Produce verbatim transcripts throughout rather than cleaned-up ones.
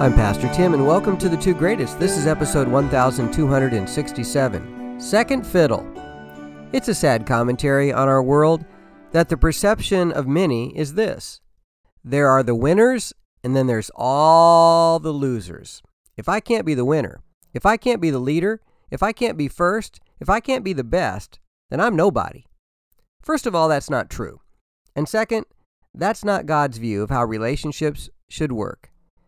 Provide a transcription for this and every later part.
I'm Pastor Tim, and welcome to The Two Greatest. This is episode one thousand two hundred sixty-seven, Second Fiddle. It's a sad commentary on our world that the perception of many is this: there are the winners, and then there's all the losers. If I can't be the winner, if I can't be the leader, if I can't be first, if I can't be the best, then I'm nobody. First of all, that's not true. And second, that's not God's view of how relationships should work.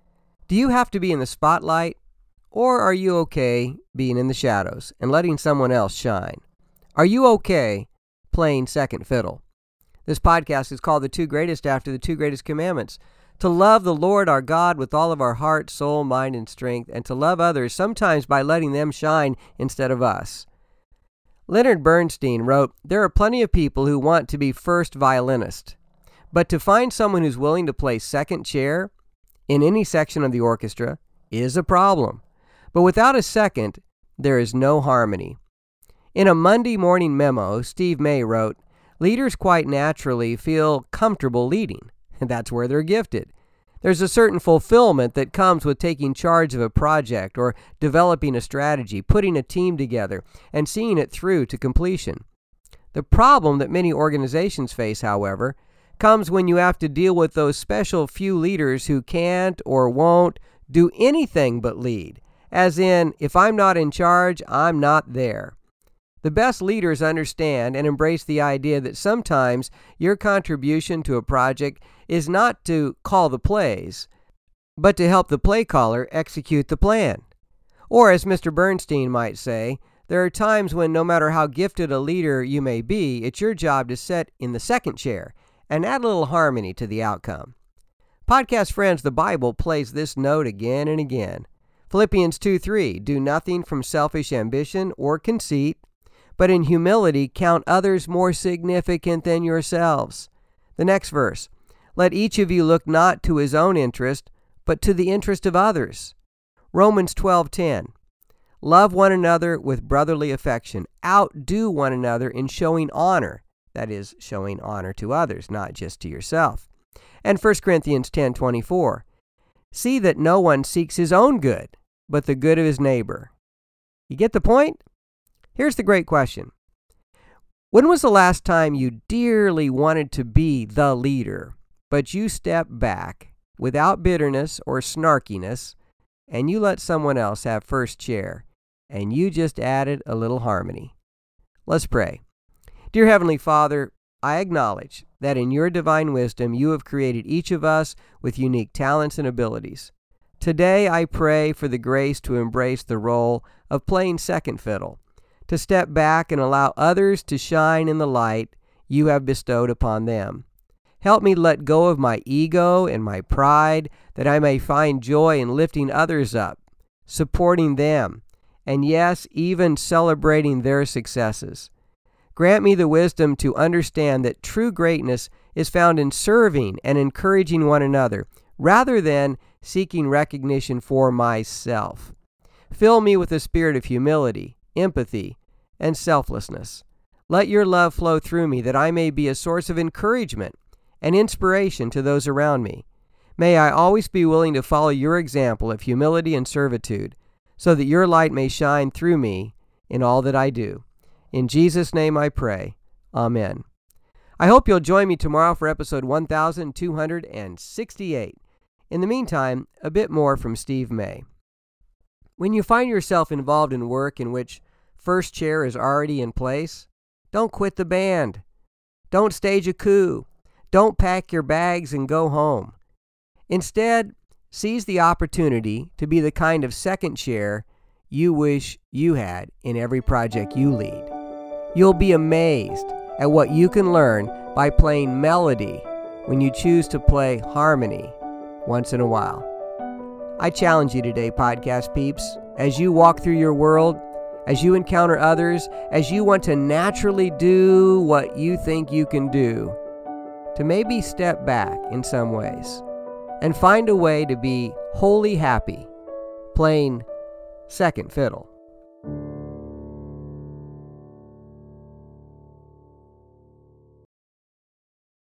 Do you have to be in the spotlight, or are you okay being in the shadows and letting someone else shine? Are you okay playing second fiddle? This podcast is called The Two Greatest after the two greatest commandments: to love the Lord our God with all of our heart, soul, mind, and strength, and to love others sometimes by letting them shine instead of us. Leonard Bernstein wrote, "There are plenty of people who want to be first violinist, but to find someone who's willing to play second chair in any section of the orchestra is a problem. But without a second, there is no harmony." In a Monday morning memo, Steve May wrote, "Leaders quite naturally feel comfortable leading, and that's where they're gifted. There's a certain fulfillment that comes with taking charge of a project or developing a strategy, putting a team together, and seeing it through to completion. The problem that many organizations face, however, comes when you have to deal with those special few leaders who can't or won't do anything but lead. As in, if I'm not in charge, I'm not there. The best leaders understand and embrace the idea that sometimes your contribution to a project is not to call the plays, but to help the play caller execute the plan. Or, as Mister Bernstein might say, there are times when no matter how gifted a leader you may be, it's your job to sit in the second chair and add a little harmony to the outcome." Podcast friends, the Bible plays this note again and again. Philippians two three, "Do nothing from selfish ambition or conceit, but in humility count others more significant than yourselves." The next verse, "Let each of you look not to his own interest, but to the interest of others." Romans twelve ten, "Love one another with brotherly affection. Outdo one another in showing honor." That is, showing honor to others, not just to yourself. And First Corinthians ten twenty-four, "See that no one seeks his own good, but the good of his neighbor." You get the point? Here's the great question. When was the last time you dearly wanted to be the leader, but you stepped back without bitterness or snarkiness, and you let someone else have first chair, and you just added a little harmony? Let's pray. Dear Heavenly Father, I acknowledge that in your divine wisdom you have created each of us with unique talents and abilities. Today I pray for the grace to embrace the role of playing second fiddle, to step back and allow others to shine in the light you have bestowed upon them. Help me let go of my ego and my pride, that I may find joy in lifting others up, supporting them, and yes, even celebrating their successes. Grant me the wisdom to understand that true greatness is found in serving and encouraging one another, rather than seeking recognition for myself. Fill me with a spirit of humility, empathy, and selflessness. Let your love flow through me, that I may be a source of encouragement and inspiration to those around me. May I always be willing to follow your example of humility and servitude, so that your light may shine through me in all that I do. In Jesus' name I pray. Amen. I hope you'll join me tomorrow for episode one thousand two hundred sixty-eight. In the meantime, a bit more from Steve May. When you find yourself involved in work in which first chair is already in place, don't quit the band. Don't stage a coup. Don't pack your bags and go home. Instead, seize the opportunity to be the kind of second chair you wish you had in every project you lead. You'll be amazed at what you can learn by playing melody when you choose to play harmony once in a while. I challenge you today, podcast peeps, as you walk through your world, as you encounter others, as you want to naturally do what you think you can do, to maybe step back in some ways and find a way to be wholly happy playing second fiddle.